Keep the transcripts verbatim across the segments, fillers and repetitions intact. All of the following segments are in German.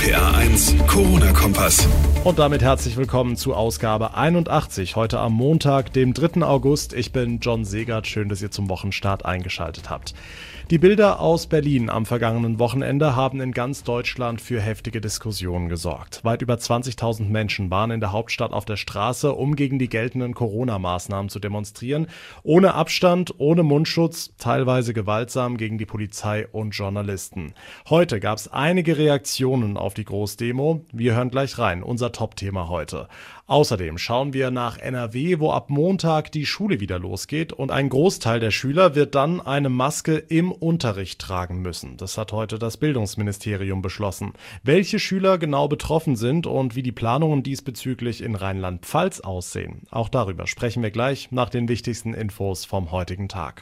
P R eins Corona-Kompass. Und damit herzlich willkommen zu Ausgabe einundachtzig, heute am Montag, dem dritten August. Ich bin John Segert, schön, dass ihr zum Wochenstart eingeschaltet habt. Die Bilder aus Berlin am vergangenen Wochenende haben in ganz Deutschland für heftige Diskussionen gesorgt. Weit über zwanzigtausend Menschen waren in der Hauptstadt auf der Straße, um gegen die geltenden Corona-Maßnahmen zu demonstrieren. Ohne Abstand, ohne Mundschutz, teilweise gewaltsam gegen die Polizei und Journalisten. Heute gab es einige Reaktionen auf die Großdemo. Wir hören gleich rein, unser Top-Thema heute. Außerdem schauen wir nach N R W, wo ab Montag die Schule wieder losgeht und ein Großteil der Schüler wird dann eine Maske im Unterricht tragen müssen. Das hat heute das Bildungsministerium beschlossen. Welche Schüler genau betroffen sind und wie die Planungen diesbezüglich in Rheinland-Pfalz aussehen, auch darüber sprechen wir gleich nach den wichtigsten Infos vom heutigen Tag.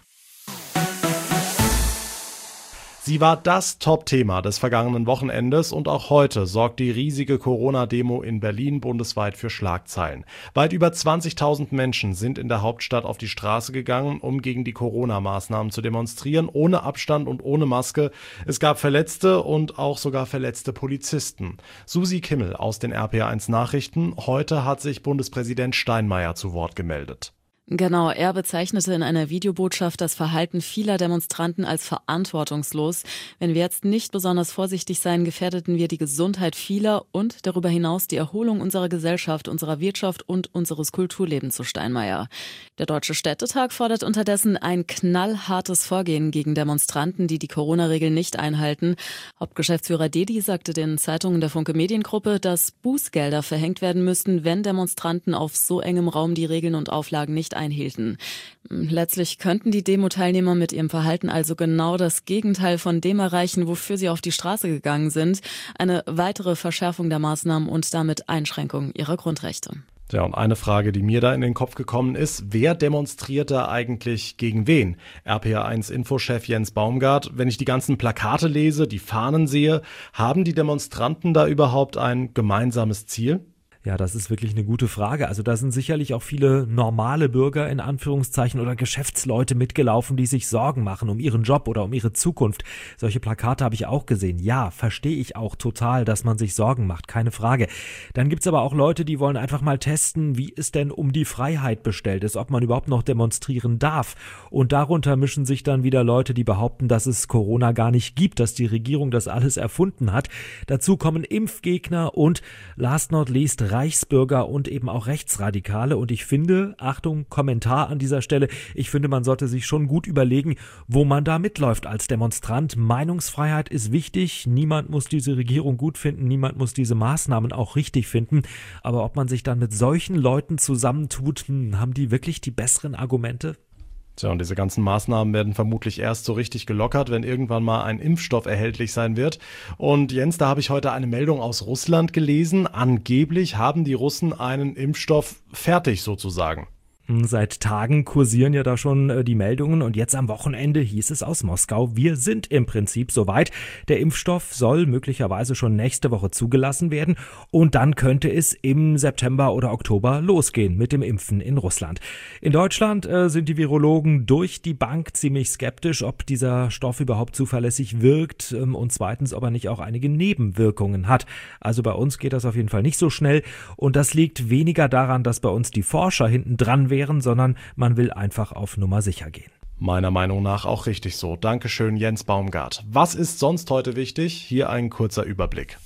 Sie war das Top-Thema des vergangenen Wochenendes und auch heute sorgt die riesige Corona-Demo in Berlin bundesweit für Schlagzeilen. Weit über zwanzigtausend Menschen sind in der Hauptstadt auf die Straße gegangen, um gegen die Corona-Maßnahmen zu demonstrieren, ohne Abstand und ohne Maske. Es gab Verletzte und auch sogar verletzte Polizisten. Susi Kimmel aus den R P R eins Nachrichten. Heute hat sich Bundespräsident Steinmeier zu Wort gemeldet. Genau, er bezeichnete in einer Videobotschaft das Verhalten vieler Demonstranten als verantwortungslos. Wenn wir jetzt nicht besonders vorsichtig seien, gefährdeten wir die Gesundheit vieler und darüber hinaus die Erholung unserer Gesellschaft, unserer Wirtschaft und unseres Kulturlebens, so Steinmeier. Der Deutsche Städtetag fordert unterdessen ein knallhartes Vorgehen gegen Demonstranten, die die Corona-Regeln nicht einhalten. Hauptgeschäftsführer Dedi sagte den Zeitungen der Funke Mediengruppe, dass Bußgelder verhängt werden müssten, wenn Demonstranten auf so engem Raum die Regeln und Auflagen nicht einhielten. Letztlich könnten die Demo-Teilnehmer mit ihrem Verhalten also genau das Gegenteil von dem erreichen, wofür sie auf die Straße gegangen sind. Eine weitere Verschärfung der Maßnahmen und damit Einschränkung ihrer Grundrechte. Ja, und eine Frage, die mir da in den Kopf gekommen ist, wer demonstriert da eigentlich gegen wen? R P R eins Infochef Jens Baumgart, wenn ich die ganzen Plakate lese, die Fahnen sehe, haben die Demonstranten da überhaupt ein gemeinsames Ziel? Ja, das ist wirklich eine gute Frage. Also da sind sicherlich auch viele normale Bürger in Anführungszeichen oder Geschäftsleute mitgelaufen, die sich Sorgen machen um ihren Job oder um ihre Zukunft. Solche Plakate habe ich auch gesehen. Ja, verstehe ich auch total, dass man sich Sorgen macht, keine Frage. Dann gibt's aber auch Leute, die wollen einfach mal testen, wie es denn um die Freiheit bestellt ist, ob man überhaupt noch demonstrieren darf. Und darunter mischen sich dann wieder Leute, die behaupten, dass es Corona gar nicht gibt, dass die Regierung das alles erfunden hat. Dazu kommen Impfgegner und last not least Reichsbürger und eben auch Rechtsradikale. Und ich finde, Achtung, Kommentar an dieser Stelle, ich finde, man sollte sich schon gut überlegen, wo man da mitläuft als Demonstrant. Meinungsfreiheit ist wichtig, niemand muss diese Regierung gut finden, niemand muss diese Maßnahmen auch richtig finden. Aber ob man sich dann mit solchen Leuten zusammentut, hm, haben die wirklich die besseren Argumente? Tja, und diese ganzen Maßnahmen werden vermutlich erst so richtig gelockert, wenn irgendwann mal ein Impfstoff erhältlich sein wird. Und Jens, da habe ich heute eine Meldung aus Russland gelesen. Angeblich haben die Russen einen Impfstoff fertig sozusagen. Seit Tagen kursieren ja da schon äh, die Meldungen und jetzt am Wochenende hieß es aus Moskau, wir sind im Prinzip soweit. Der Impfstoff soll möglicherweise schon nächste Woche zugelassen werden und dann könnte es im September oder Oktober losgehen mit dem Impfen in Russland. In Deutschland äh, sind die Virologen durch die Bank ziemlich skeptisch, ob dieser Stoff überhaupt zuverlässig wirkt ähm, und zweitens, ob er nicht auch einige Nebenwirkungen hat. Also bei uns geht das auf jeden Fall nicht so schnell und das liegt weniger daran, dass bei uns die Forscher hinten dran wären, sondern man will einfach auf Nummer sicher gehen. Meiner Meinung nach auch richtig so. Dankeschön, Jens Baumgart. Was ist sonst heute wichtig? Hier ein kurzer Überblick.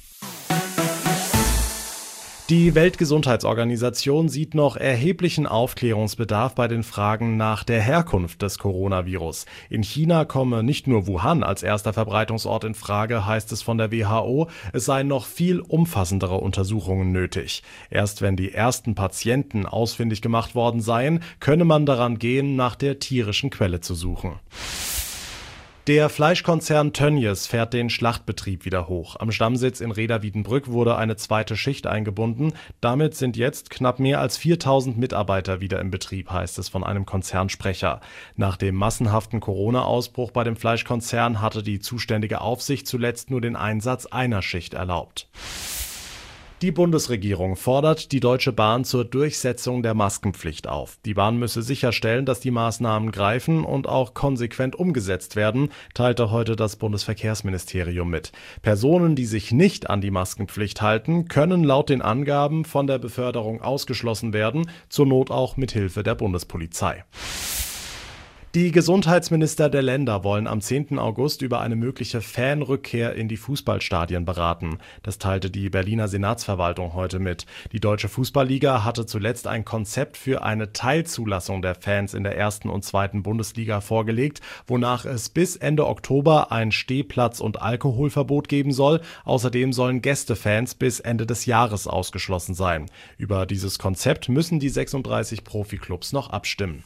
Die Weltgesundheitsorganisation sieht noch erheblichen Aufklärungsbedarf bei den Fragen nach der Herkunft des Coronavirus. In China komme nicht nur Wuhan als erster Verbreitungsort in Frage, heißt es von der W H O. Es seien noch viel umfassendere Untersuchungen nötig. Erst wenn die ersten Patienten ausfindig gemacht worden seien, könne man daran gehen, nach der tierischen Quelle zu suchen. Der Fleischkonzern Tönnies fährt den Schlachtbetrieb wieder hoch. Am Stammsitz in Reda-Wiedenbrück wurde eine zweite Schicht eingebunden. Damit sind jetzt knapp mehr als viertausend Mitarbeiter wieder im Betrieb, heißt es von einem Konzernsprecher. Nach dem massenhaften Corona-Ausbruch bei dem Fleischkonzern hatte die zuständige Aufsicht zuletzt nur den Einsatz einer Schicht erlaubt. Die Bundesregierung fordert die Deutsche Bahn zur Durchsetzung der Maskenpflicht auf. Die Bahn müsse sicherstellen, dass die Maßnahmen greifen und auch konsequent umgesetzt werden, teilte heute das Bundesverkehrsministerium mit. Personen, die sich nicht an die Maskenpflicht halten, können laut den Angaben von der Beförderung ausgeschlossen werden, zur Not auch mit Hilfe der Bundespolizei. Die Gesundheitsminister der Länder wollen am zehnten August über eine mögliche Fanrückkehr in die Fußballstadien beraten. Das teilte die Berliner Senatsverwaltung heute mit. Die Deutsche Fußballliga hatte zuletzt ein Konzept für eine Teilzulassung der Fans in der ersten und zweiten Bundesliga vorgelegt, wonach es bis Ende Oktober ein Stehplatz- und Alkoholverbot geben soll. Außerdem sollen Gästefans bis Ende des Jahres ausgeschlossen sein. Über dieses Konzept müssen die sechsunddreißig Profiklubs noch abstimmen.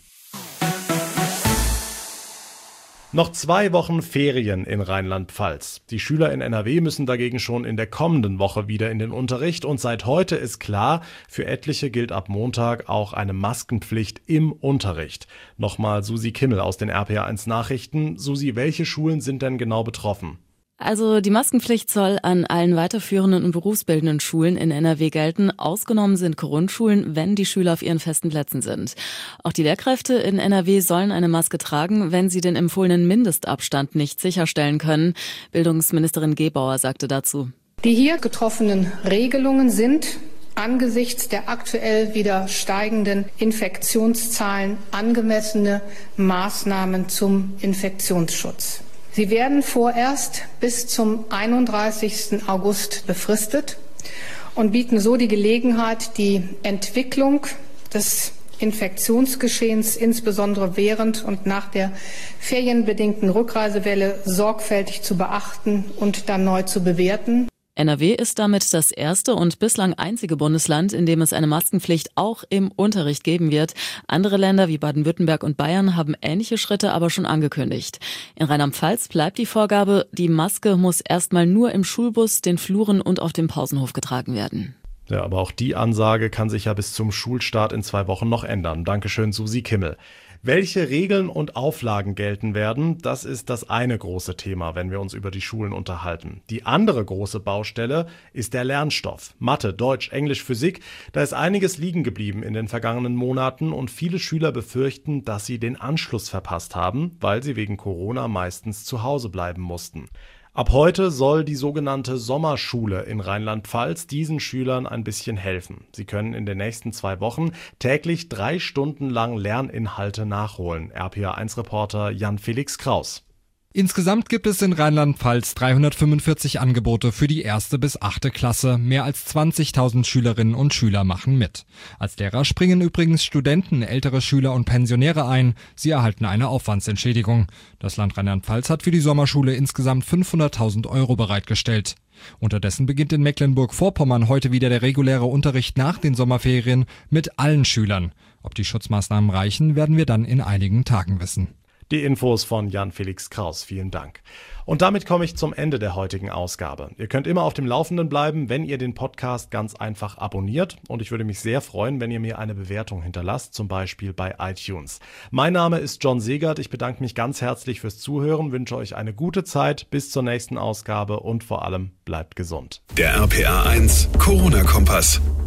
Noch zwei Wochen Ferien in Rheinland-Pfalz. Die Schüler in N R W müssen dagegen schon in der kommenden Woche wieder in den Unterricht und seit heute ist klar, für etliche gilt ab Montag auch eine Maskenpflicht im Unterricht. Nochmal Susi Kimmel aus den R P A eins Nachrichten. Susi, welche Schulen sind denn genau betroffen? Also die Maskenpflicht soll an allen weiterführenden und berufsbildenden Schulen in N R W gelten. Ausgenommen sind Grundschulen, wenn die Schüler auf ihren festen Plätzen sind. Auch die Lehrkräfte in N R W sollen eine Maske tragen, wenn sie den empfohlenen Mindestabstand nicht sicherstellen können. Bildungsministerin Gebauer sagte dazu: Die hier getroffenen Regelungen sind angesichts der aktuell wieder steigenden Infektionszahlen angemessene Maßnahmen zum Infektionsschutz. Sie werden vorerst bis zum einunddreißigsten August befristet und bieten so die Gelegenheit, die Entwicklung des Infektionsgeschehens insbesondere während und nach der ferienbedingten Rückreisewelle sorgfältig zu beachten und dann neu zu bewerten. N R W ist damit das erste und bislang einzige Bundesland, in dem es eine Maskenpflicht auch im Unterricht geben wird. Andere Länder wie Baden-Württemberg und Bayern haben ähnliche Schritte aber schon angekündigt. In Rheinland-Pfalz bleibt die Vorgabe, die Maske muss erstmal nur im Schulbus, den Fluren und auf dem Pausenhof getragen werden. Ja, aber auch die Ansage kann sich ja bis zum Schulstart in zwei Wochen noch ändern. Dankeschön, Susi Kimmel. Welche Regeln und Auflagen gelten werden, das ist das eine große Thema, wenn wir uns über die Schulen unterhalten. Die andere große Baustelle ist der Lernstoff. Mathe, Deutsch, Englisch, Physik. Da ist einiges liegen geblieben in den vergangenen Monaten und viele Schüler befürchten, dass sie den Anschluss verpasst haben, weil sie wegen Corona meistens zu Hause bleiben mussten. Ab heute soll die sogenannte Sommerschule in Rheinland-Pfalz diesen Schülern ein bisschen helfen. Sie können in den nächsten zwei Wochen täglich drei Stunden lang Lerninhalte nachholen. R P A eins Reporter Jan-Felix Kraus. Insgesamt gibt es in Rheinland-Pfalz dreihundertfünfundvierzig Angebote für die erste bis achte Klasse. Mehr als zwanzigtausend Schülerinnen und Schüler machen mit. Als Lehrer springen übrigens Studenten, ältere Schüler und Pensionäre ein. Sie erhalten eine Aufwandsentschädigung. Das Land Rheinland-Pfalz hat für die Sommerschule insgesamt fünfhunderttausend Euro bereitgestellt. Unterdessen beginnt in Mecklenburg-Vorpommern heute wieder der reguläre Unterricht nach den Sommerferien mit allen Schülern. Ob die Schutzmaßnahmen reichen, werden wir dann in einigen Tagen wissen. Die Infos von Jan-Felix Kraus, vielen Dank. Und damit komme ich zum Ende der heutigen Ausgabe. Ihr könnt immer auf dem Laufenden bleiben, wenn ihr den Podcast ganz einfach abonniert. Und ich würde mich sehr freuen, wenn ihr mir eine Bewertung hinterlasst, zum Beispiel bei iTunes. Mein Name ist John Segert. Ich bedanke mich ganz herzlich fürs Zuhören, wünsche euch eine gute Zeit, bis zur nächsten Ausgabe und vor allem bleibt gesund. Der R P A eins Corona-Kompass.